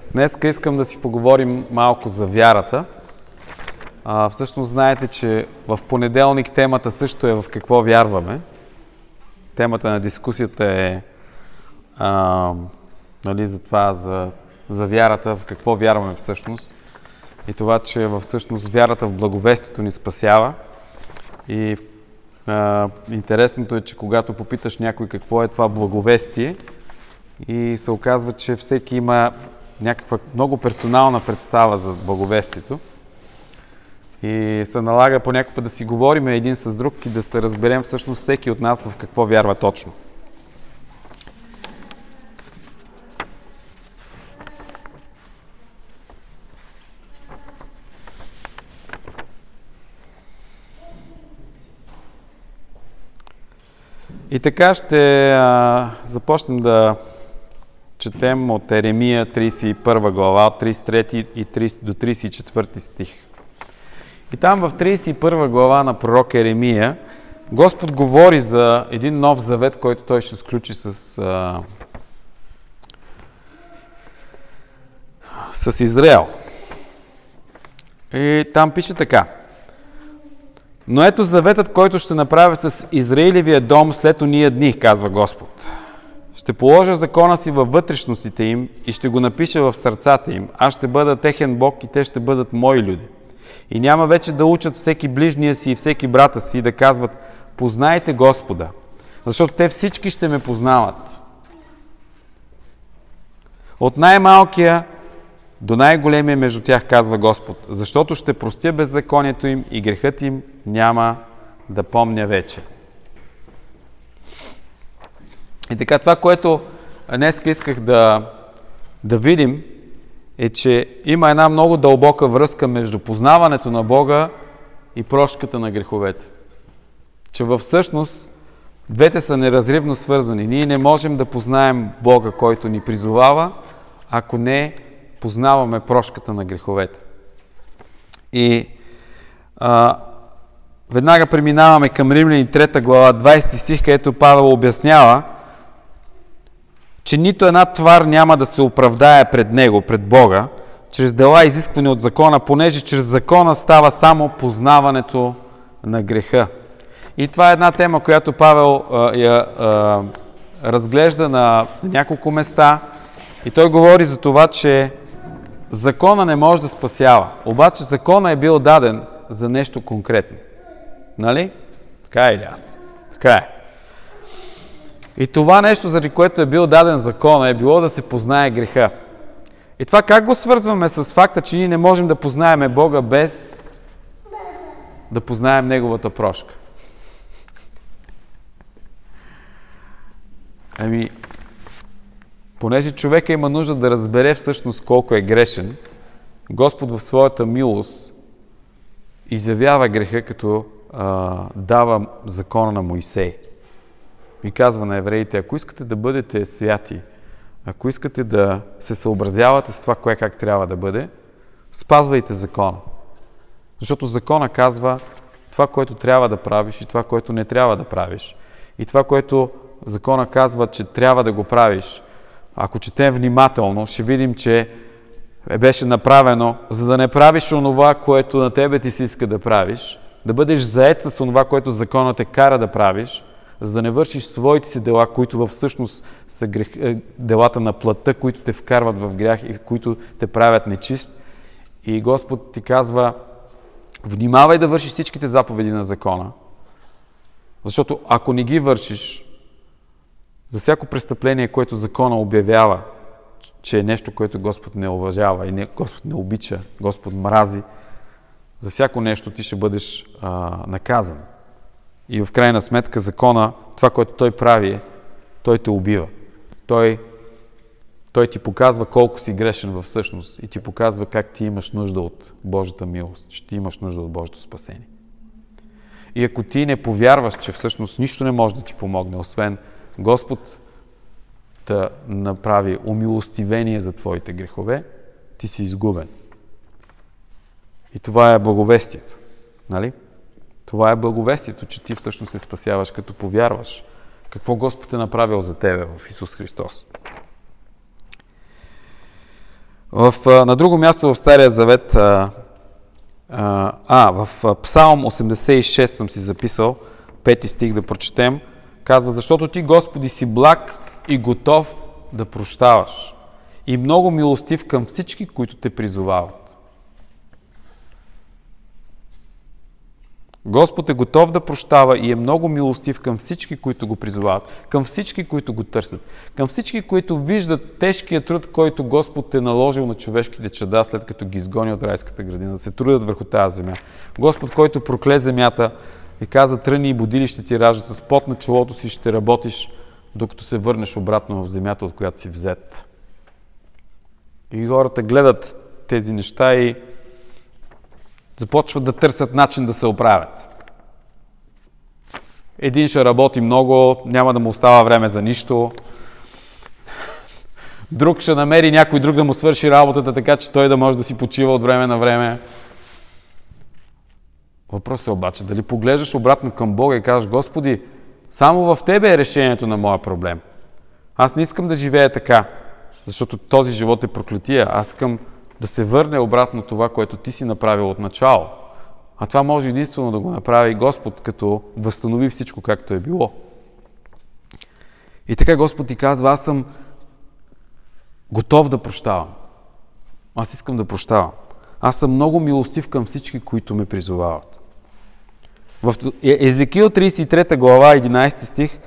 Днеска искам да си поговорим малко за вярата. Всъщност знаете, че в понеделник темата също е в какво вярваме. Темата на дискусията е за това, за вярата, в какво вярваме всъщност. И това, че всъщност вярата в благовестието ни спасява. И интересното е, че когато попиташ някой какво е това благовестие, и се оказва, че всеки има някаква много персонална представа за благовестието. И се налага понякога да си говорим един с друг и да се разберем всъщност всеки от нас в какво вярва точно. И така ще започнем да четем от Еремия 31 глава, от 33 до 34 стих. И там в 31 глава на пророк Еремия Господ говори за един нов завет, който той ще сключи с Израел. И там пише така: но ето заветът, който ще направя с Израилевия дом след ония дни, казва Господ. Ще положа закона си във вътрешностите им и ще го напиша в сърцата им. Аз ще бъда техен Бог и те ще бъдат мои люди. И няма вече да учат всеки ближния си и всеки брата си да казват: познайте Господа, защото те всички ще ме познават. От най-малкия до най-големия между тях, казва Господ, защото ще простя беззаконието им и грехът им няма да помня вече. И така, това, което днес исках да видим, е, че има една много дълбока връзка между познаването на Бога и прошката на греховете. Че всъщност двете са неразривно свързани. Ние не можем да познаем Бога, който ни призовава, ако не познаваме прошката на греховете. И веднага преминаваме към Римляни 3 глава, 20 стих, където Павел обяснява, че нито една твар няма да се оправдае пред него, пред Бога, чрез дела, изисквани от закона, понеже чрез закона става само познаването на греха. И това е една тема, която Павел разглежда на няколко места, и той говори за това, че закона не може да спасява. Обаче закона е бил даден за нещо конкретно. Нали? Така е ли аз? Така е. И това нещо, заради което е бил даден закона, е било да се познае греха. И това как го свързваме с факта, че ние не можем да познаеме Бога без да познаем Неговата прошка? Понеже човека има нужда да разбере всъщност колко е грешен, Господ в своята милост изявява греха, като дава закона на Моисей. И казва на евреите: ако искате да бъдете святи, ако искате да се съобразявате с това, кое как трябва да бъде, спазвайте закона. Защото закона казва това, което трябва да правиш и това, което не трябва да правиш. И това, което закона казва, че трябва да го правиш, ако четем внимателно, ще видим, че беше направено, за да не правиш онова, което на тебе ти се иска да правиш, да бъдеш заед с онова, което законът те кара да правиш, за да не вършиш своите си дела, които всъщност са делата на плътта, които те вкарват в грях и които те правят нечист. И Господ ти казва: внимавай да вършиш всичките заповеди на закона, защото ако не ги вършиш, за всяко престъпление, което закона обявява, че е нещо, което Господ не уважава и Господ не обича, Господ мрази, за всяко нещо ти ще бъдеш наказан. И в крайна сметка закона, това, което той прави, той те убива. Той ти показва колко си грешен всъщност и ти показва как ти имаш нужда от Божията милост, че ти имаш нужда от Божието спасение. И ако ти не повярваш, че всъщност нищо не може да ти помогне, освен Господ да направи умилостивение за твоите грехове, ти си изгубен. И това е благовестието. Нали? Това е благовестието, че ти всъщност се спасяваш, като повярваш какво Господ е направил за тебе в Исус Христос. На друго място в Стария Завет, в Псалм 86 съм си записал, 5 стих да прочетем, казва: защото ти, Господи, си благ и готов да прощаваш и много милостив към всички, които те призовават. Господ е готов да прощава и е много милостив към всички, които го призовават, към всички, които го търсят, към всички, които виждат тежкия труд, който Господ е наложил на човешките чада, след като ги изгони от райската градина, да се трудят върху тази земя. Господ, който прокле земята и каза: тръни и будили ще ти раждат, с пот на челото си ще работиш, докато се върнеш обратно в земята, от която си взет. И хората гледат тези неща и започват да търсят начин да се оправят. Един ще работи много, няма да му остава време за нищо. Друг ще намери някой друг да му свърши работата, така че той да може да си почива от време на време. Въпросът е обаче дали поглеждаш обратно към Бога и кажеш: Господи, само в Тебе е решението на моя проблем. Аз не искам да живея така, защото този живот е проклетия. Аз искам да се върне обратно това, което ти си направил от начало. А това може единствено да го направи Господ, като възстанови всичко както е било. И така Господ ти казва: аз съм готов да прощавам. Аз искам да прощавам. Аз съм много милостив към всички, които ме призовават. В Езекил 33 глава, 11 стих,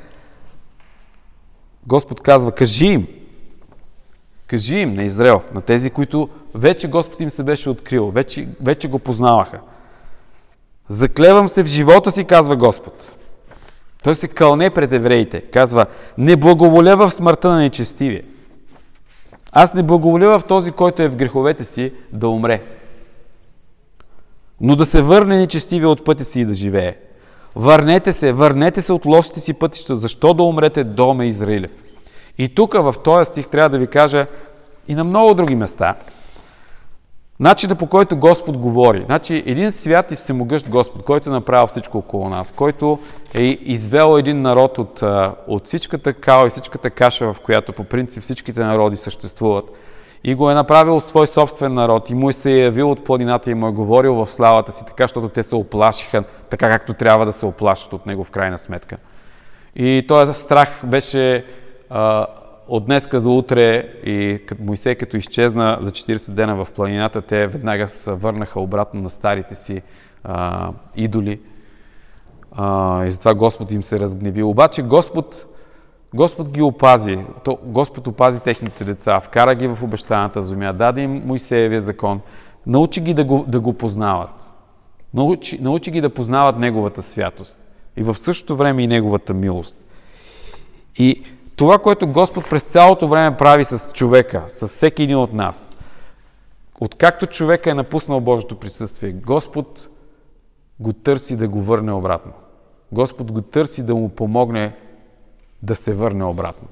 Господ казва: кажи им на Израел, на тези, които вече Господ им се беше открил, вече го познаваха. Заклевам се в живота си, казва Господ. Той се кълне пред евреите. Казва: не благоволя в смъртта на нечестивия. Аз не благоволя в този, който е в греховете си, да умре. Но да се върне нечестивия от пътя си и да живее. Върнете се от лошите си пътища. Защо да умрете, доме Израилев? И тук в този стих трябва да ви кажа и на много други места начинът, по който Господ говори. Значи един свят и всемогъщ Господ, който е направил всичко около нас, който е извел един народ от всичката кал и всичката каша, в която по принцип всичките народи съществуват, и го е направил свой собствен народ и му се е явил от планината и му е говорил в славата си, така, защото те се оплашиха, така както трябва да се оплашат от него в крайна сметка. И този страх беше от днеска до утре, и Мойсей като изчезна за 40 дена в планината, те веднага се върнаха обратно на старите си идоли. И затова Господ им се разгневи. Обаче Господ ги опази. Господ опази техните деца, вкара ги в обещаната земя, даде им Мойсеевия закон, научи ги да го познават. Научи ги да познават Неговата святост и в същото време и Неговата милост. И това, което Господ през цялото време прави с човека, с всеки един от нас, откакто човека е напуснал Божието присъствие, Господ го търси да го върне обратно. Господ го търси да му помогне да се върне обратно.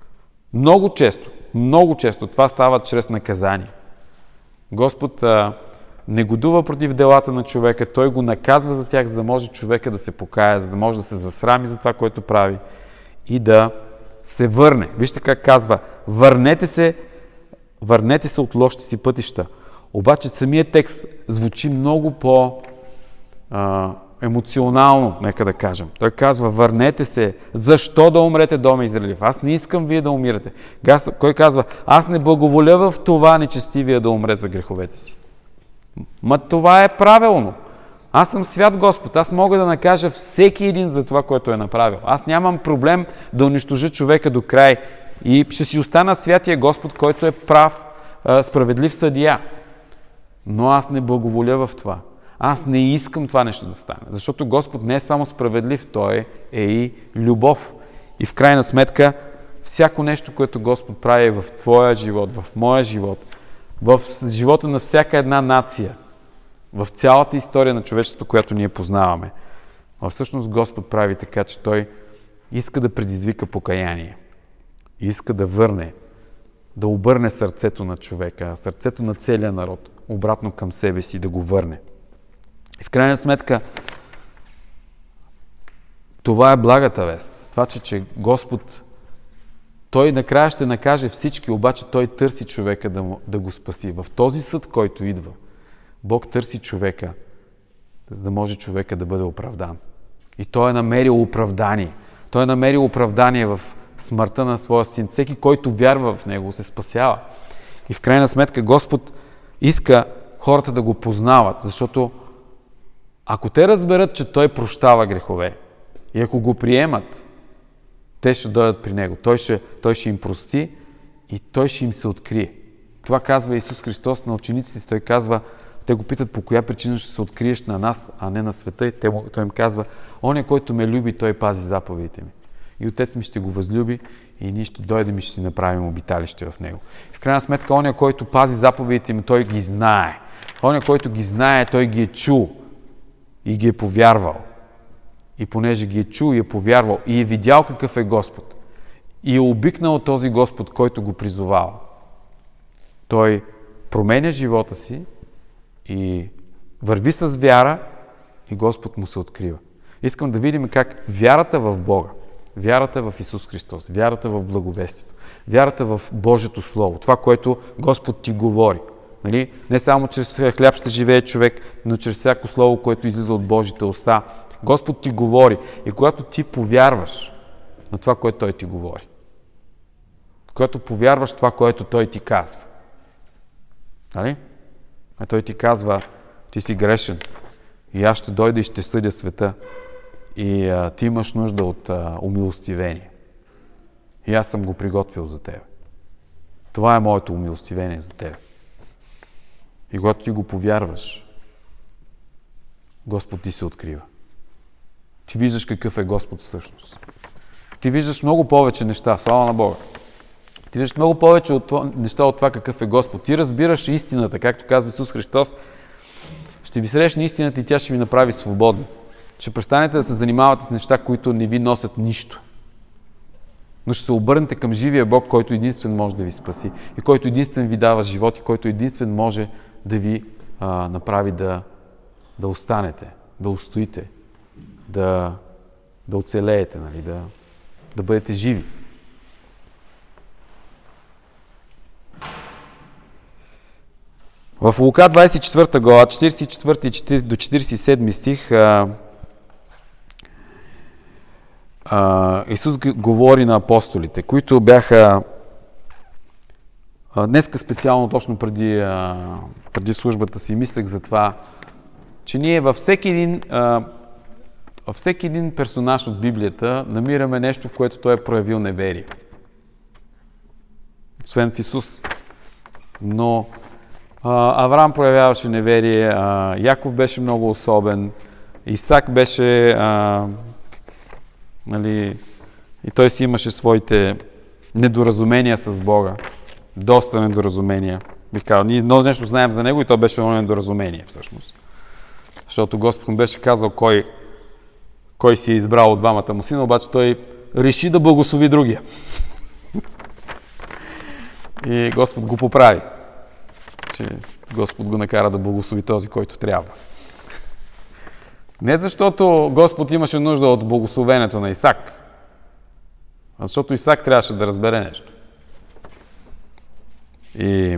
Много често това става чрез наказание. Господ негодува против делата на човека, Той го наказва за тях, за да може човека да се покая, за да може да се засрами за това, което прави и да се върне. Вижте как казва: върнете се от лошите си пътища. Обаче самият текст звучи много по-емоционално, нека да кажем. Той казва: върнете се. Защо да умрете, доме Израилев? Аз не искам вие да умирате. Кой казва: аз не благоволя в това нечестивия да умре за греховете си. Това е правилно. Аз съм свят Господ. Аз мога да накажа всеки един за това, което е направил. Аз нямам проблем да унищожа човека до край и ще си остана святия Господ, който е прав, справедлив съдия. Но аз не благоволя в това. Аз не искам това нещо да стане. Защото Господ не е само справедлив, Той е и любов. И в крайна сметка, всяко нещо, което Господ прави в твоя живот, в моя живот, в живота на всяка една нация, в цялата история на човечеството, която ние познаваме, всъщност Господ прави така, че Той иска да предизвика покаяние. Иска да върне, да обърне сърцето на човека, сърцето на целия народ, обратно към себе си, да го върне. И в крайна сметка, това е благата вест. Това, че Господ Той накрая ще накаже всички, обаче той търси човека да го спаси. В този съд, който идва, Бог търси човека, за да може човека да бъде оправдан. И той е намерил оправдание. Той е намерил оправдание в смъртта на своя син. Всеки, който вярва в него, се спасява. И в крайна сметка Господ иска хората да го познават, защото ако те разберат, че той прощава грехове и ако го приемат, те ще дойдат при него. Той ще им прости и той ще им се открие. Това казва Исус Христос на учениците си. Той казва, те го питат по коя причина ще се откриеш на нас, а не на света. И той им казва, оня, който ме люби, той пази заповедите ми. И Отец ми ще го възлюби и ние ще дойдем и ще си направим обиталище в него. И в крайна сметка, оня, който пази заповедите ми, той ги знае. Оня, който ги знае, той ги е чул и ги е повярвал. И понеже ги е чул и е повярвал и е видял какъв е Господ и е обикнал този Господ, който го призовава, той променя живота си и върви с вяра и Господ му се открива. Искам да видим как вярата в Бога, вярата в Исус Христос, вярата в благовестието, вярата в Божието Слово, това, което Господ ти говори. Нали? Не само чрез хляб ще живее човек, но чрез всяко Слово, което излиза от Божите уста. Господ ти говори и когато ти повярваш на това, което Той ти говори, когато повярваш това, което Той ти казва, нали? А Той ти казва, ти си грешен и аз ще дойда и ще съдя света и ти имаш нужда от умилостивение. И аз съм го приготвил за тебе. Това е моето умилостивение за тебе. И когато ти го повярваш, Господ ти се открива. Ти виждаш какъв е Господ всъщност. Ти виждаш много повече неща, слава на Бога. Ти виждаш много повече неща от това какъв е Господ. Ти разбираш истината, както казва Исус Христос. Ще ви срещне истината и тя ще ви направи свободни. Ще престанете да се занимавате с неща, които не ви носят нищо. Но ще се обърнете към живия Бог, който единствен може да ви спаси и който единствен ви дава живот и който единствен може да ви направи да останете, да устоите, да оцелеете, нали, да бъдете живи. В Лука 24 глава, 44 до 47 стих, Исус говори на апостолите, които бяха днеска специално, точно преди службата си, мислех за това, че ние във всеки един персонаж от Библията намираме нещо, в което той е проявил неверие. Освен в Исус. Но Авраам проявяваше неверие, Яков беше много особен, Исак беше, нали, и той си имаше своите недоразумения с Бога. Доста недоразумения. Бих казал, ние много нещо знаем за него и то беше едно недоразумение всъщност. Защото Господ му беше казал кой си е избрал от двамата му сина, обаче той реши да благослови другия. И Господ го поправи. Че Господ го накара да благослови този, който трябва. Не защото Господ имаше нужда от благословението на Исак, а защото Исак трябваше да разбере нещо. И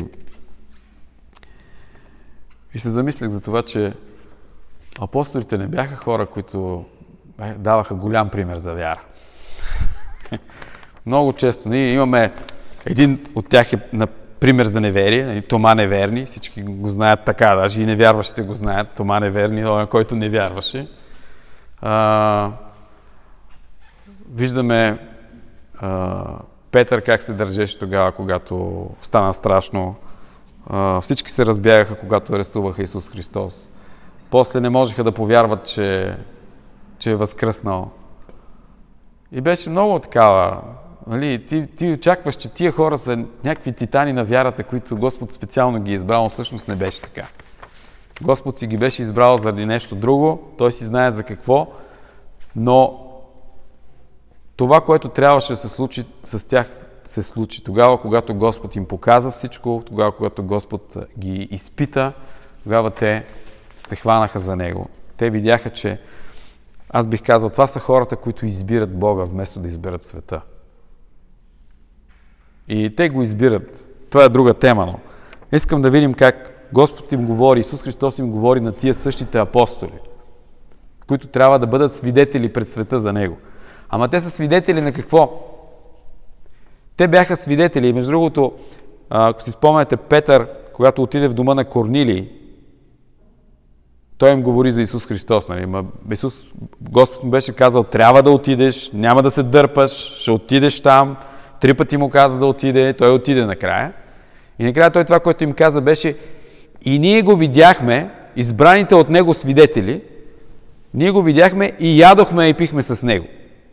се замислях за това, че апостолите не бяха хора, които даваха голям пример за вяра. Много често ние имаме един от тях е на пример за неверие, Тома неверни, всички го знаят така, даже и невярващите го знаят, Тома неверни, който не вярваше. Виждаме Петър как се държеше тогава, когато стана страшно. Всички се разбягаха, когато арестуваха Исус Христос. После не можеха да повярват, че е възкръснал. И беше много такава. Нали, ти очакваш, че тия хора са някакви титани на вярата, които Господ специално ги е избрал, но всъщност не беше така. Господ си ги беше избрал заради нещо друго, той си знае за какво, но това, което трябваше да се случи с тях, се случи тогава, когато Господ им показа всичко, тогава, когато Господ ги изпита, тогава те се хванаха за Него. Те видяха, че аз бих казал, това са хората, които избират Бога, вместо да изберат света. И те го избират. Това е друга тема, но искам да видим как Господ им говори, Исус Христос им говори на тия същите апостоли, които трябва да бъдат свидетели пред света за Него. Ама те са свидетели на какво? Те бяха свидетели. Между другото, ако си спомняте, Петър, когато отиде в дома на Корнилий, той им говори за Исус Христос. Нали? Господ му беше казал, трябва да отидеш, няма да се дърпаш, ще отидеш там. 3 пъти му каза да отиде, той отиде накрая. И накрая той това, което им каза, беше: и ние го видяхме, избраните от него свидетели, ние го видяхме и ядохме и пихме с него.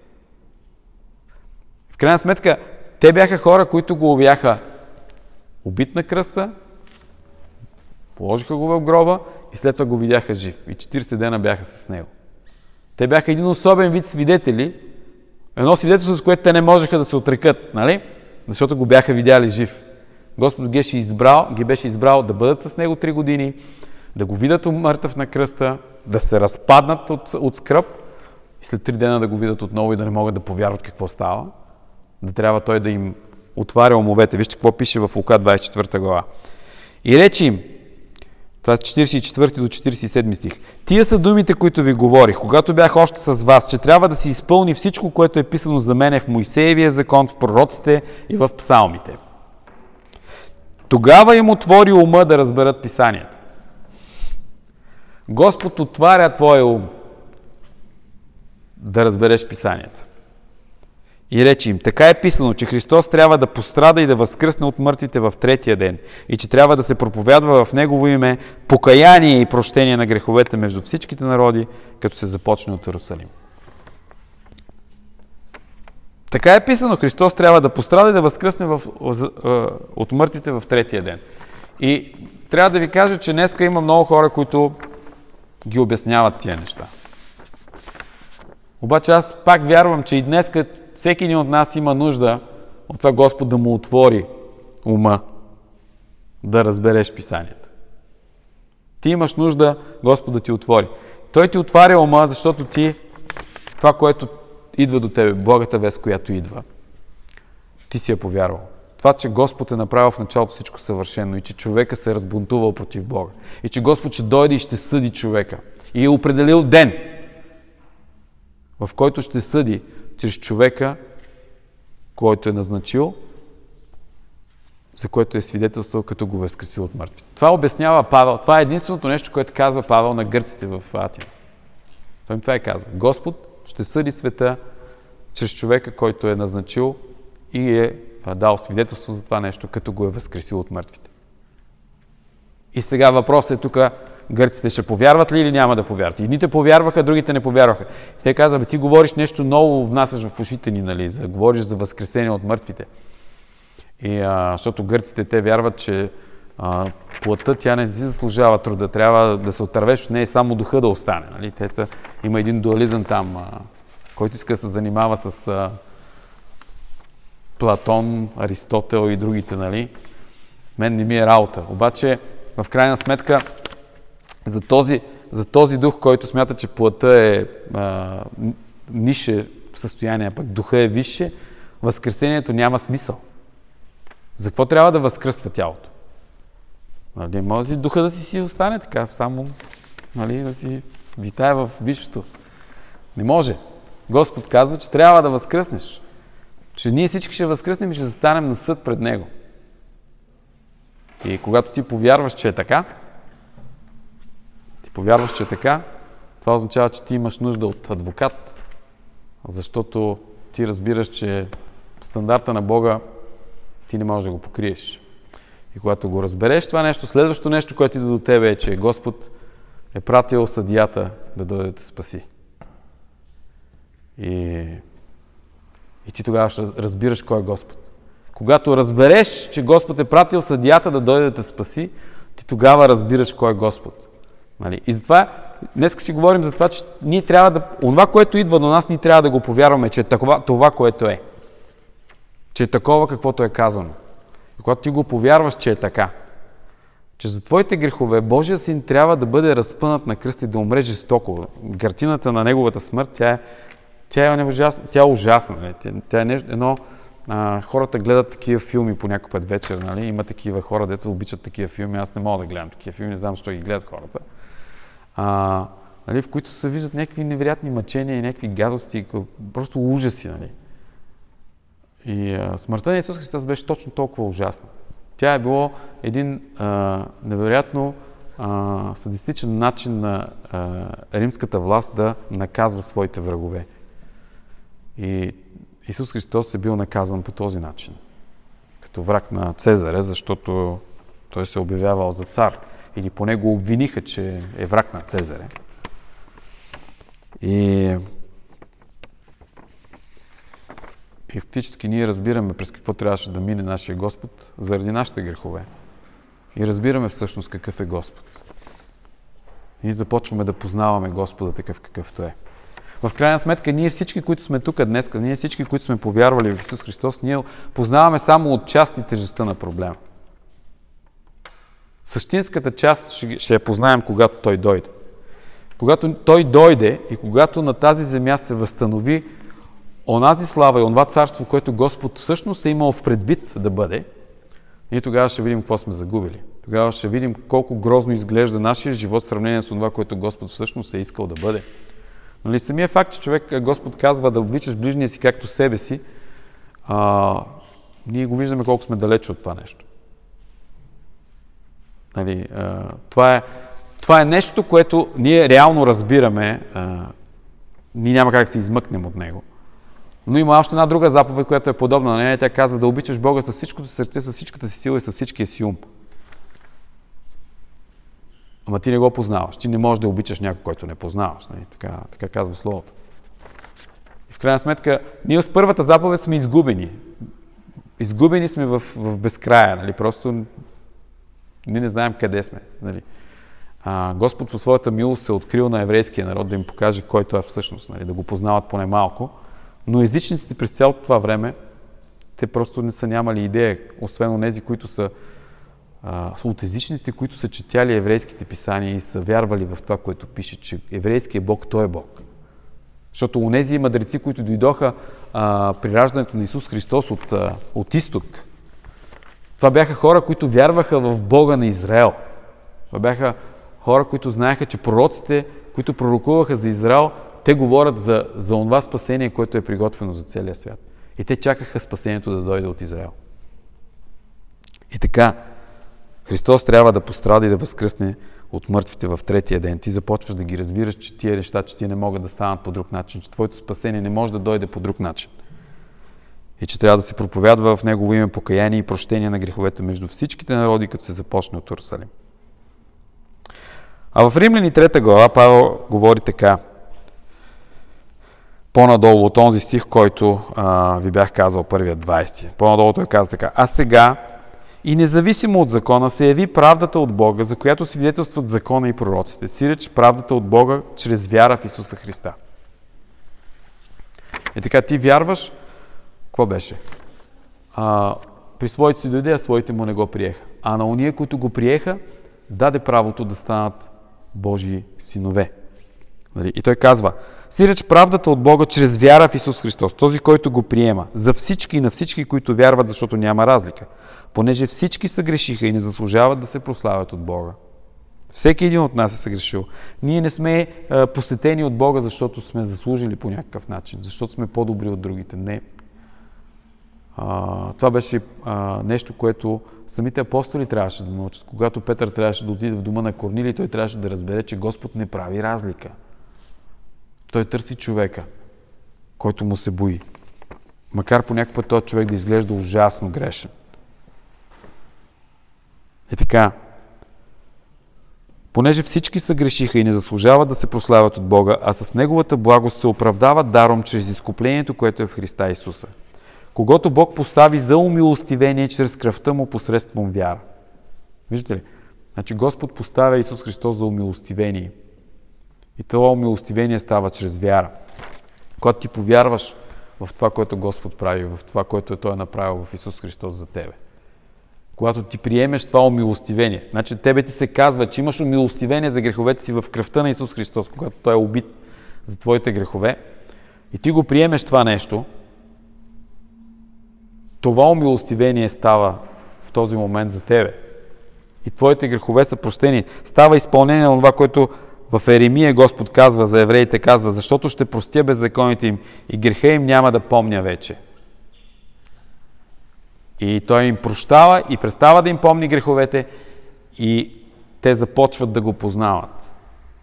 В крайна сметка, те бяха хора, които го увяха убит на кръста, положиха го в гроба и след това го видяха жив. И 40 дена бяха с него. Те бяха един особен вид свидетели, едно свидетелство, от което те не можеха да се отрекат, нали? Защото го бяха видяли жив. Господ ги беше избрал да бъдат с него 3 години, да го видят мъртъв на кръста, да се разпаднат от скръб и след 3 дена да го видят отново и да не могат да повярват какво става. Да трябва той да им отваря умовете. Вижте какво пише в Лука 24 глава. И рече им, това е 44 до 47 стих: тия са думите, които ви говорих, когато бях още с вас, че трябва да се изпълни всичко, което е писано за мене в Моисеевия закон, в пророците и в псалмите. Тогава им отвори ума да разберат писанията. Господ отваря твоя ум да разбереш писанията. И рече им, така е писано, че Христос трябва да пострада и да възкръсне от мъртвите в 3-я ден и че трябва да се проповядва в Негово име покаяние и прощение на греховете между всичките народи, като се започне от Иерусалим. Така е писано, Христос трябва да пострада и да възкръсне от мъртвите в 3-я ден. И трябва да ви кажа, че днеска има много хора, които ги обясняват тия неща. Обаче аз пак вярвам, че и днеска всеки един от нас има нужда от това Господ да му отвори ума, да разбереш писанията. Ти имаш нужда Господ да ти отвори. Той ти отваря ума, защото това, което идва до тебе, благата вест, която идва, ти си я повярвал. Това, че Господ е направил в началото всичко съвършено и че човека се е разбунтувал против Бога. И че Господ ще дойде и ще съди човека. И е определил ден, в който ще съди чрез човека, който е назначил, за което е свидетелствал, като го възкресил от мъртвите. Това обяснява Павел. Това е единственото нещо, което казва Павел на гърците в Атина. Той им това казва. Господ ще съди света чрез човека, който е назначил и е дал свидетелство за това нещо, като го е възкресил от мъртвите. И сега въпросът е тук, гърците ще повярват ли или няма да повярват? Едните повярваха, другите не повярваха. Те казват, ти говориш нещо ново, внасяш в ушите ни, нали? Говориш за възкресение от мъртвите. И, защото гърците, те вярват, че плътта, тя не си заслужава труда, трябва да се отървеш от нея, само духа да остане. Нали? Има един дуализъм там, който иска да се занимава с Платон, Аристотел и другите. Нали? Мен не ми е работа. Обаче, в крайна сметка, за този дух, който смята, че плътта е нише състояние, пък духа е висше, възкресението няма смисъл. За какво трябва да възкръсва тялото? Нали, може духа да си остане така, само да си витае в висшето. Не може. Господ казва, че трябва да възкръснеш. Че ние всички ще възкръснем и ще застанем на съд пред Него. И когато ти повярваш, че е така, това означава, че ти имаш нужда от адвокат, защото ти разбираш, че стандарта на Бога ти не можеш да го покриеш. И когато го разбереш това нещо, следващото нещо, което иде до тебе е, че Господ е пратил съдията да дойде да те спаси. И ти тогава ще разбираш кой е Господ. Когато разбереш, че Господ е пратил съдията да дойде да те спаси, ти тогава разбираш кой е Господ. Нали? И затова, днес си говорим за това, че ние трябва да... Онова, което идва до нас, ние трябва да го повярваме, че е това, което е. Че е такова, каквото е казано. И когато ти го повярваш, че е така, че за твоите грехове Божия син трябва да бъде разпънат на кръст и да умре жестоко. Картината на неговата смърт, тя е ужасна. Тя е едно хората гледат такива филми по някой път вечер, нали? Има такива хора, дето обичат такива филми. Аз не мога да гледам такива филми, не знам защо ги гледат хората. Нали? В които се виждат някакви невероятни мъчения и някакви гадости, просто ужаси. Нали? И смъртта на Исус Христос беше точно толкова ужасна. Тя е било един невероятно садистичен начин на римската власт да наказва своите врагове. И Исус Христос е бил наказан по този начин. Като враг на Цезаря, защото той се обявявал за цар. Или поне го обвиниха, че е враг на Цезаря. И фактически ние разбираме през какво трябваше да мине нашия Господ заради нашите грехове. И разбираме всъщност какъв е Господ. И започваме да познаваме Господа такъв какъвто е. В крайна сметка, ние всички, които сме тук днес, ние всички, които сме повярвали в Исус Христос, ние познаваме само отчасти тежестта на проблема. Същинската част ще я познаем, когато Той дойде. Когато Той дойде и когато на тази земя се възстанови онази слава и онова царство, което Господ всъщност е имал в предвид да бъде, ние тогава ще видим какво сме загубили. Тогава ще видим колко грозно изглежда нашия живот в сравнение с това, което Господ всъщност е искал да бъде. Нали, самия факт, че Господ казва да обичаш ближния си както себе си, ние го виждаме колко сме далече от това нещо. Нали, това е нещо, което ние реално разбираме, ние няма как да се измъкнем от него. Но има още една друга заповед, която е подобна на нея. Тя казва да обичаш Бога със всичкото сърце, със всичката си сила и със всичкия си ум. Ама ти не го познаваш. Ти не можеш да обичаш някой, който не познаваш. Нали? Така казва Словото. И в крайна сметка, ние с първата заповед сме изгубени. Изгубени сме в безкрая. Нали? Просто ние не знаем къде сме. Нали? Господ по своята милост се открил на еврейския народ да им покаже кой той е всъщност. Нали? Да го познават поне малко. Но езичниците през цялото това време, те просто не са нямали идея, освен онези, които са от езичниците, които са четяли еврейските писания и са вярвали в това, което пише, че еврейският Бог, Той е Бог. Защото онези мъдреци, които дойдоха при раждането на Исус Христос от изток, това бяха хора, които вярваха в Бога на Израел. Това бяха хора, които знаеха, че пророците, които пророкуваха за Израел, те говорят за онова спасение, което е приготвено за целия свят. И те чакаха спасението да дойде от Израел. И така, Христос трябва да пострада и да възкръсне от мъртвите в третия ден. Ти започваш да ги разбираш, че тия неща, че ти не могат да станат по друг начин, че твоето спасение не може да дойде по друг начин. И че трябва да се проповядва в Негово име покаяние и прощение на греховете между всичките народи, като се започне от Иерусалим. А в Римляни 3 глава Павел говори така. По-надолу от онзи стих, който ви бях казал, първият 20. По-надолу той казва така. А сега, и независимо от закона, се яви правдата от Бога, за която свидетелстват закона и пророците. Сиреч правдата от Бога чрез вяра в Исуса Христа. И така, ти вярваш, какво беше? При своите си дойде, а своите му не го приеха. А на ония, които го приеха, даде правото да станат Божии синове. И той казва, сиреч правдата от Бога чрез вяра в Исус Христос, този, който го приема, за всички и на всички, които вярват, защото няма разлика, понеже всички са грешиха и не заслужават да се прославят от Бога. Всеки един от нас е съгрешил. Ние не сме посетени от Бога, защото сме заслужили по някакъв начин, защото сме по-добри от другите. Не. Това беше нещо, което самите апостоли трябваше да научат. Когато Петър трябваше да отиде в дома на Корнилий, той трябваше да разбере, че Господ не прави разлика. Той търси човека, който му се бои. Макар по някакъв път този човек да изглежда ужасно грешен. Е така. Понеже всички са грешиха и не заслужават да се прославят от Бога, а с Неговата благост се оправдават даром чрез изкуплението, което е в Христа Исуса, когото Бог постави за умилостивение чрез кръвта му посредством вяра. Виждате ли? Значи Господ поставя Исус Христос за умилостивение. И това умилостивение става чрез вяра. Когато ти повярваш в това, което Господ прави, в това, което Той е направил в Исус Христос за тебе. Когато ти приемеш това умилостивение, значи тебе ти се казва, че имаш умилостивение за греховете си в кръвта на Исус Христос, когато Той е убит за твоите грехове, и ти го приемеш това нещо, това умилостивение става в този момент за тебе. И твоите грехове са простени. Става изпълнение на това, което в Еремия Господ казва за евреите, казва, защото ще простя беззаконите им и греха им няма да помня вече. И той им прощава и престава да им помни греховете и те започват да го познават.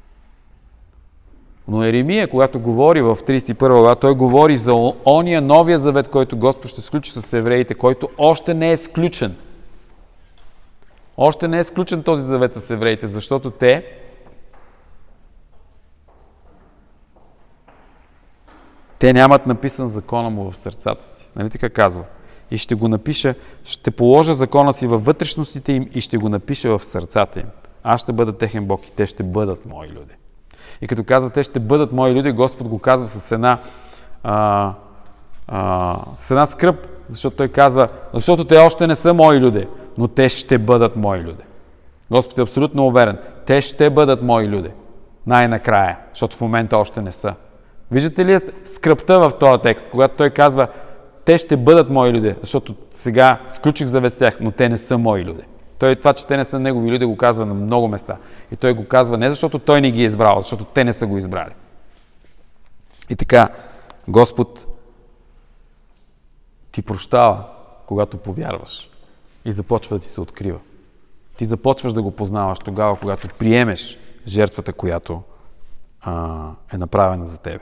Но Еремия, когато говори в 31 глава, той говори за ония новия завет, който Господ ще сключи с евреите, който още не е сключен. Още не е сключен този завет с евреите, защото те нямат написан закона му в сърцата си. Нали така казва? И ще го напиша, ще положа закона си във вътрешностите им и ще го напиша в сърцата им. Аз ще бъда техен Бог и те ще бъдат мои люди. И като казва, те ще бъдат мои люди, Господ го казва с една скръб, защото той казва, защото те още не са мои люди, но те ще бъдат мои люди. Господ е абсолютно уверен. Те ще бъдат мои люди. Най-накрая, защото в момента още не са. Виждате ли скръбта в този текст, когато той казва, те ще бъдат мои люди, защото сега сключих завет с тях, но те не са мои люди. Той това, че те не са негови люди, го казва на много места. И той го казва не защото той не ги е избрал, а защото те не са го избрали. И така, Господ ти прощава, когато повярваш и започва да ти се открива. Ти започваш да го познаваш тогава, когато приемеш жертвата, която е направена за тебе.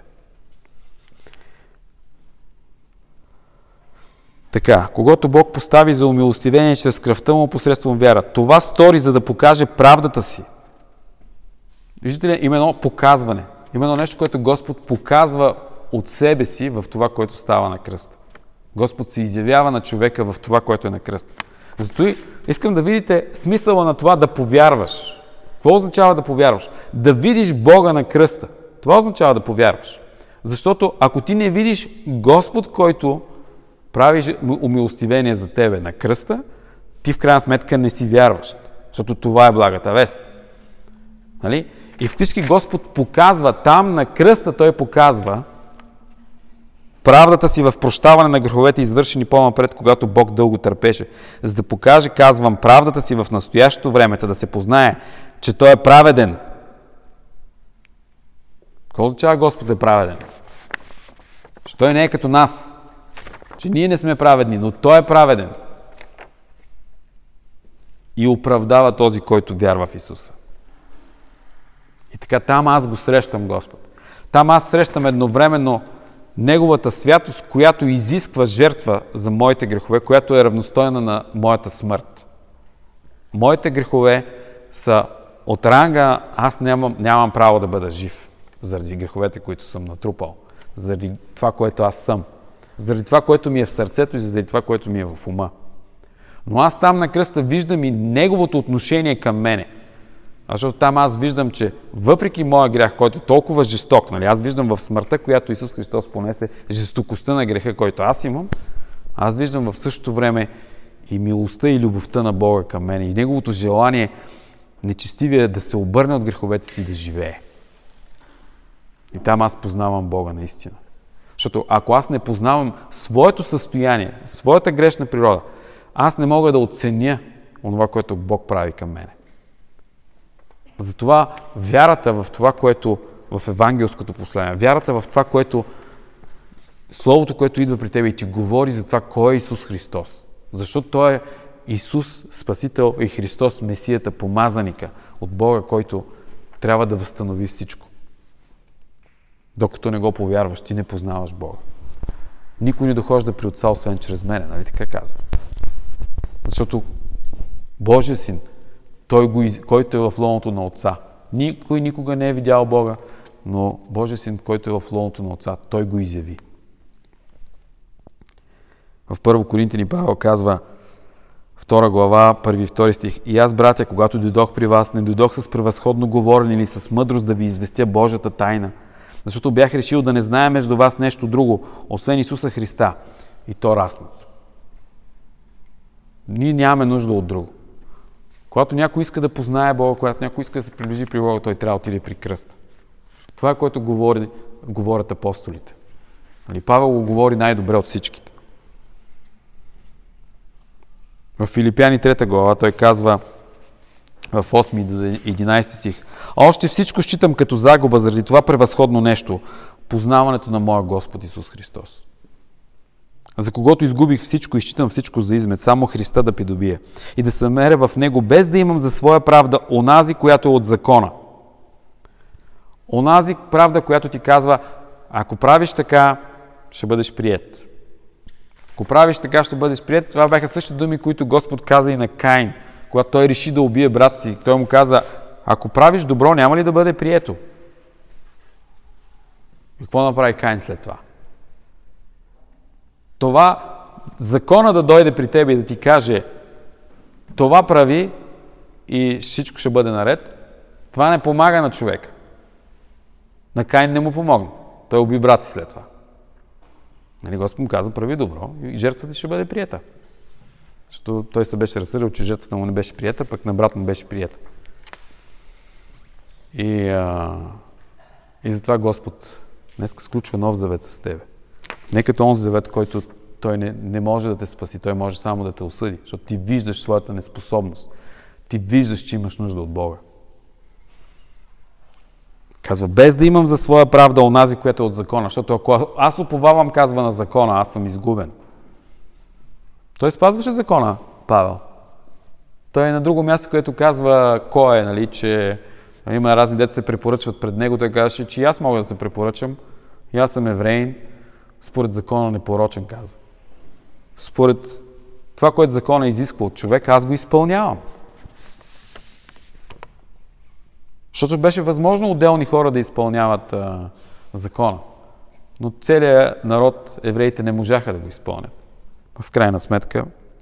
Така, когато Бог постави за умилостивение чрез кръвта му посредством вяра, това стори, за да покаже правдата си. Виждате ли, има едно показване. Има едно нещо, което Господ показва от себе си в това, което става на кръста. Господ се изявява на човека в това, което е на кръста. Зато искам да видите смисъла на това да повярваш. Какво означава да повярваш? Да видиш Бога на кръста. Това означава да повярваш. Защото ако ти не видиш Господ, който прави умилостивение за тебе на кръста, ти в крайна сметка не си вярваш. Защото това е благата вест. Нали? И фактически Господ показва, там на кръста той показва правдата си в прощаване на греховете, извършени по-напред, когато Бог дълго търпеше. За да покаже, казвам, правдата си в настоящото време, да се познае, че той е праведен. Какво означава Господ е праведен? Че той не е като нас. Че ние не сме праведни, но той е праведен. И оправдава този, който вярва в Исуса. И така там аз го срещам Господ. Там аз срещам едновременно Неговата святост, която изисква жертва за моите грехове, която е равностойна на моята смърт. Моите грехове са от ранга, аз нямам право да бъда жив заради греховете, които съм натрупал, заради това, което аз съм, заради това, което ми е в сърцето и заради това, което ми е в ума. Но аз там на кръста виждам и Неговото отношение към мене. Защото там аз виждам, че въпреки моя грях, който е толкова жесток, нали, аз виждам в смъртта, която Исус Христос понесе, жестокостта на греха, който аз имам, аз виждам в същото време и милостта и любовта на Бога към мен и Неговото желание нечестивия да се обърне от греховете си и да живее. И там аз познавам Бога наистина. Защото ако аз не познавам своето състояние, своята грешна природа, аз не мога да оценя онова, което Бог прави към мене. Затова вярата в това, което в евангелското послание, вярата в това, което Словото, което идва при тебе и ти говори за това, кой е Исус Христос. Защото Той е Исус, Спасител и Христос, Месията, помазаника от Бога, който трябва да възстанови всичко. Докато не го повярваш, ти не познаваш Бога. Никой не дохожда при Отца, освен чрез мене, нали така казва? Защото Божия Син, който е в лоното на Отца. Никой никога не е видял Бога, но Божия Син, който е в лоното на Отца, Той го изяви. В 1 Коринтияни Павел казва, 2 глава, 1 и 2 стих: И аз, братя, когато дойдох при вас, не дойдох с превъзходно говорене или с мъдрост да ви известя Божията тайна, защото бях решил да не зная между вас нещо друго, освен Исуса Христа и то разпнат. Ние нямаме нужда от друго. Когато някой иска да познае Бога, когато някой иска да се приближи при Бога, той трябва да отиде при кръста. Това е, което говорят апостолите. Павел го говори най-добре от всичките. В Филипяни 3 глава той казва в 8 до 11 стих: още всичко считам като загуба заради това превъзходно нещо, познаването на моя Господ Исус Христос. За когото изгубих всичко и считам всичко за измет, само Христа да придобия и да се меря в Него, без да имам за своя правда онази, която е от закона. Онази правда, която ти казва: ако правиш така, ще бъдеш приет. Ако правиш така, ще бъдеш приет. Това бяха същите думи, които Господ каза и на Каин, когато той реши да убие брат си. Той му каза: ако правиш добро, няма ли да бъде прието? И какво направи Каин след това? Това закона да дойде при тебе и да ти каже: това прави и всичко ще бъде наред, това не помага на човека. На Каин не му помогна. Той уби брат си след това. Нали, Господ му каза: прави добро и жертвата ти ще бъде приета. Защото той се беше разсърдил, че жертвата му не беше приета, пък на брат му беше приета. И затова Господ днес сключва нов завет с тебе. Не като онзи завет, който той не може да те спаси, той може само да те осъди, защото ти виждаш своята неспособност. Ти виждаш, че имаш нужда от Бога. Казва: без да имам за своя правда онази, която е от закона, защото ако аз уповавам, казва, на закона, аз съм изгубен. Той спазваше закона, Павел. Той е на друго място, което казва кой е, нали, че има разни деца се препоръчват пред него. Той казваше, че и аз мога да се препоръчам. И аз съм евреин, според закона непорочен, каза. Според това, което закона изисква от човека, аз го изпълнявам. Защото беше възможно отделни хора да изпълняват закона. Но целият народ, евреите, не можаха да го изпълнят. В крайна сметка,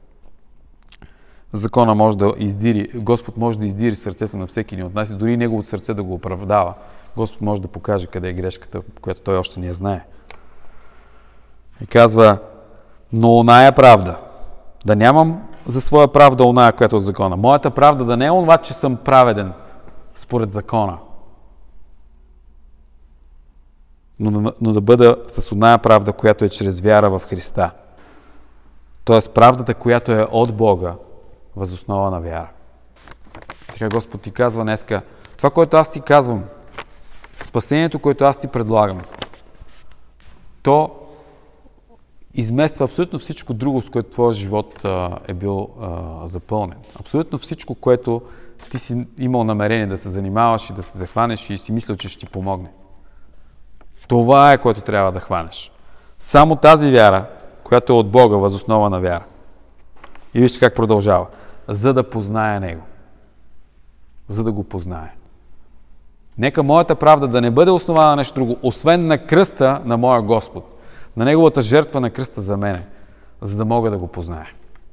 закона може да издири, Господ може да издири сърцето на всеки ни от нас и дори неговото сърце да го оправдава. Господ може да покаже къде е грешката, която той още не я знае. И казва: но оная правда, да нямам за своя правда оная, която е от закона. Моята правда да не е онова, че съм праведен според закона, но да бъда с оная правда, която е чрез вяра в Христа. Тоест правдата, която е от Бога, въз основа на вяра. Така Господ ти казва днеска: това, което аз ти казвам, спасението, което аз ти предлагам, то измества абсолютно всичко друго, с което твоя живот е бил запълнен. Абсолютно всичко, което ти си имал намерение да се занимаваш и да се захванеш и си мислил, че ще ти помогне. Това е, което трябва да хванеш. Само тази вяра, която е от Бога, въз основа на вяра. И вижте как продължава. За да познае Него. За да го познае. Нека моята правда да не бъде основана на нещо друго, освен на кръста на моя Господ. На Неговата жертва на кръста за мене, за да мога да го позная.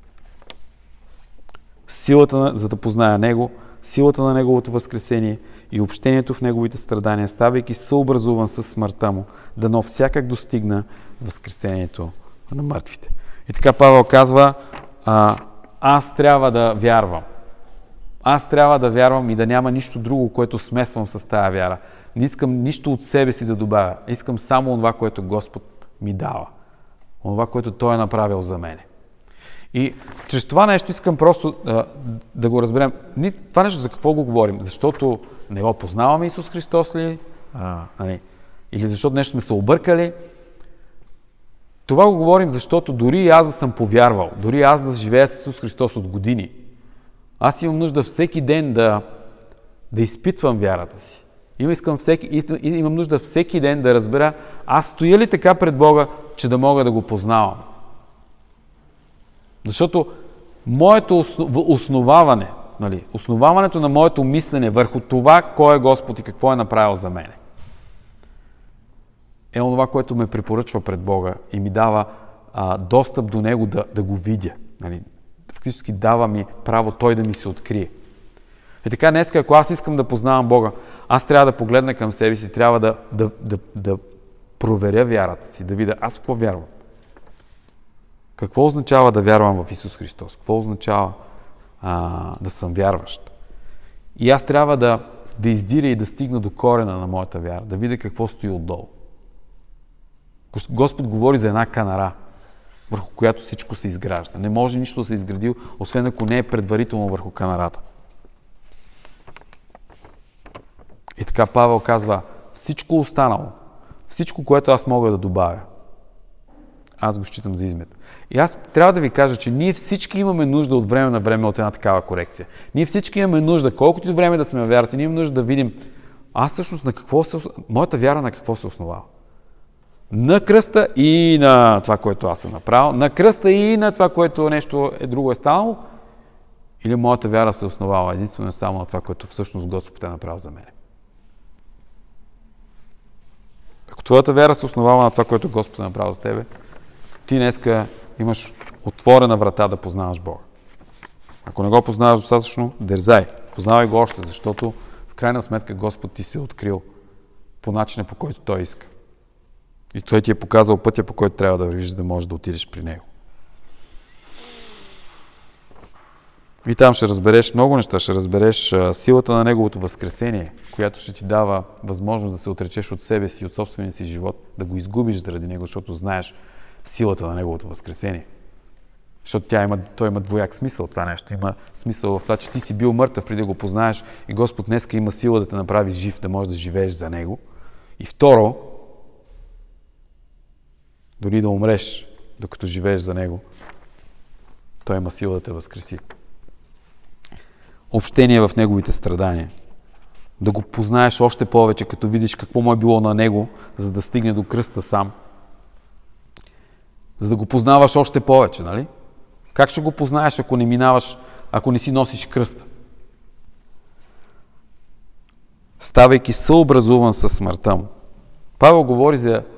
Силата, за да позная Него, силата на Неговото възкресение и общението в Неговите страдания, ставайки съобразуван с смъртта Му, дано всякак достигна възкресението на мъртвите. И така Павел казва: аз трябва да вярвам. Аз трябва да вярвам и да няма нищо друго, което смесвам с тая вяра. Не искам нищо от себе си да добавя. Искам само това, което Господ ми дава. Това, което Той е направил за мене. И чрез това нещо искам просто да го разберем. Това нещо за какво го говорим? Защото не го познаваме Исус Христос ли? Или защото нещо сме се объркали? Това го говорим, защото дори аз да съм повярвал, дори аз да живея с Исус Христос от години, аз имам нужда всеки ден да изпитвам вярата си. Имам нужда всеки ден да разбера, аз стоя ли така пред Бога, че да мога да го познавам. Защото моето основаване, основаването на моето мислене върху това, кой е Господ и какво е направил за мене, е онова, което ме препоръчва пред Бога и ми дава достъп до Него да го видя. Фактически дава ми право Той да ми се открие. И така днес, ако аз искам да познавам Бога, аз трябва да погледна към себе си, трябва да проверя вярата си, да видя аз какво вярвам. Какво означава да вярвам в Исус Христос? Какво означава да съм вярващ? И аз трябва да издиря и да стигна до корена на моята вяра, да видя какво стои отдолу. Господ говори за една канара. върху която всичко се изгражда. Не може нищо да се изгради, освен ако не е предварително върху канарата. И така Павел казва, всичко останало, всичко, което аз мога да добавя, аз го считам за измет. И аз трябва да ви кажа, че ние всички имаме нужда от време на време от една такава корекция. Ние всички имаме нужда, колкото и време да сме във вярата, ние имаме нужда да видим, аз всъщност моята вяра на какво се основава. На кръста и на това, което аз съм направил, на кръста и на това, което нещо друго е станало, или моята вяра се основава единствено и само на това, което всъщност Господ е направил за мен. Ако твоята вяра се основава на това, което Господ е направил за тебе, ти днеска имаш отворена врата да познаваш Бога. Ако не го познаваш достатъчно, дързай. Познавай го още, защото в крайна сметка Господ ти се е открил по начина, по който Той иска. И Той ти е показал пътя, по който трябва да вървиш, за да можеш да отидеш при Него. И там ще разбереш много неща. Ще разбереш силата на Неговото възкресение, която ще ти дава възможност да се отречеш от себе си, от собствения си живот, да го изгубиш заради Него, защото знаеш силата на Неговото възкресение. Защото той има двояк смисъл това нещо. Има смисъл в това, че ти си бил мъртъв преди да го познаеш и Господ днеска има сила да те направи жив, да можеш да живееш за Него. И второ, дори да умреш, докато живееш за Него, Той има сила да те възкреси. Общение в Неговите страдания. Да го познаеш още повече, като видиш какво му е било на Него, за да стигне до кръста сам. За да го познаваш още повече, нали? Как ще го познаеш, ако не минаваш, ако не си носиш кръста? Ставайки съобразуван със смъртта му. Павел говори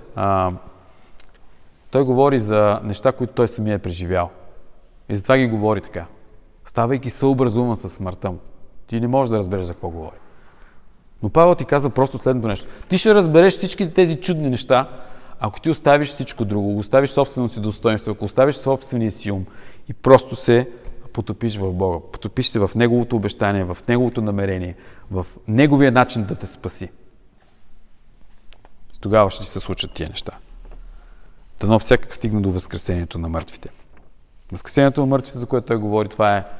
той говори за неща, които той самия е преживял. И затова ги говори така. Ставайки съобразуван със смъртта му. Ти не можеш да разбереш за какво говори. Но Павел ти казва просто следното нещо. Ти ще разбереш всички тези чудни неща, ако ти оставиш всичко друго, оставиш собственото си достоинство, ако оставиш собствения си ум и просто се потопиш в Бога, потопиш се в Неговото обещание, в Неговото намерение, в Неговия начин да те спаси. Тогава ще ти се случат тия неща. Дано всякак стигне до възкресението на мъртвите. Възкресението на мъртвите, за което той говори, това е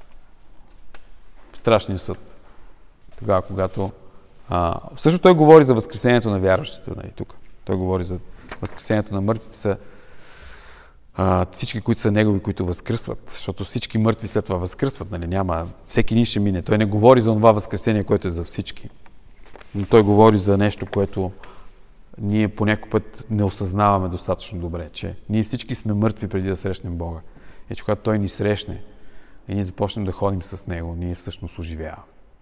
страшния съд. Тогава, когато... всъщност той говори за възкресението на вярващите. Нали, тук. Той говори за възкресението на мъртвите са всички, които са негови, които възкръсват. Защото всички мъртви след това възкръсват. Нали, няма... Всеки един ще мине. Той не говори за това възкресение, което е за всички. Но той говори за нещо, което ние по някой път не осъзнаваме достатъчно добре, че ние всички сме мъртви преди да срещнем Бога. И че когато Той ни срещне и ние започнем да ходим с Него, ние всъщност оживяваме.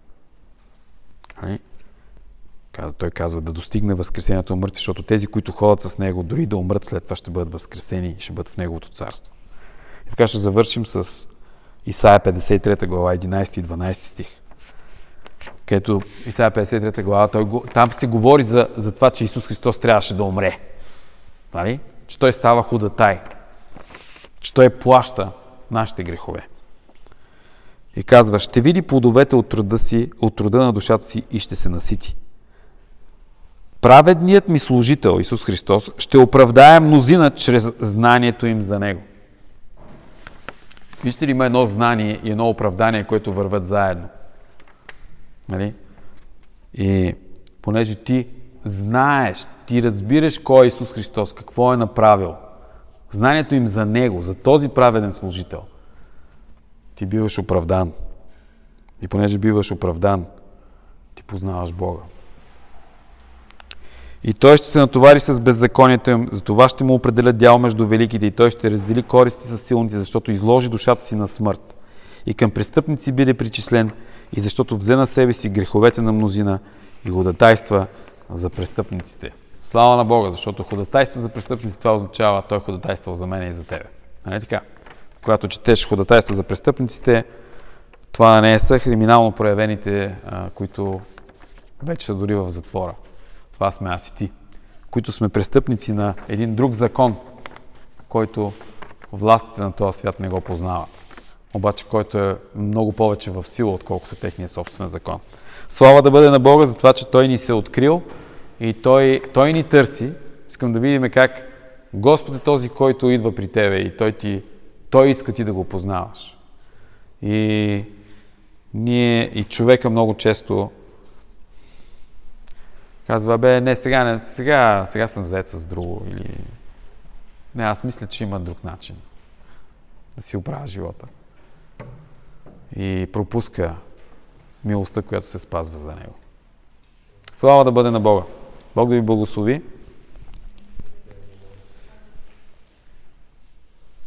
Той казва да достигне възкресението на мъртви, защото тези, които ходят с Него, дори да умрат след това, ще бъдат възкресени и ще бъдат в Неговото царство. И така ще завършим с Исаия 53 глава, 11 и 12 стих. Където Исаия 53 глава, там се говори за това, че Исус Христос трябваше да умре. Нали? Че Той става ходатай. Че Той плаща нашите грехове. И казва, ще види плодовете от труда на душата си и ще се насити. Праведният ми служител, Исус Христос, ще оправдае мнозина чрез знанието им за Него. Вижте ли, има едно знание и едно оправдание, което върват заедно. Нали? И понеже ти знаеш, ти разбираш кой е Исус Христос, какво е направил, знанието им за Него, за този праведен служител, ти биваш оправдан. И понеже биваш оправдан, ти познаваш Бога. И Той ще се натовари с беззаконието им, за това ще му определя дял между великите и Той ще раздели користи с силните, защото изложи душата си на смърт. И към престъпници биде причислен, и защото взе на себе си греховете на мнозина и ходатайства за престъпниците. Слава на Бога, защото ходатайства за престъпниците, това означава, Той ходатайствал за мен и за тебе. Нали така? Когато четеш ходатайства за престъпниците, това не са криминално проявените, които вече са дори в затвора. Това сме аз и ти, които сме престъпници на един друг закон, който властите на този свят не го познават. Обаче, който е много повече в сила, отколкото техния собствен закон. Слава да бъде на Бога за това, че Той ни се е открил и Той ни търси. Искам да видим как Господ е този, който идва при тебе и той иска ти да го познаваш. И човека много често казва, сега съм взет с друго. Или не, аз мисля, че има друг начин да си оправя живота. И пропуска милостта, която се спазва за него. Слава да бъде на Бога! Бог да ви благослови!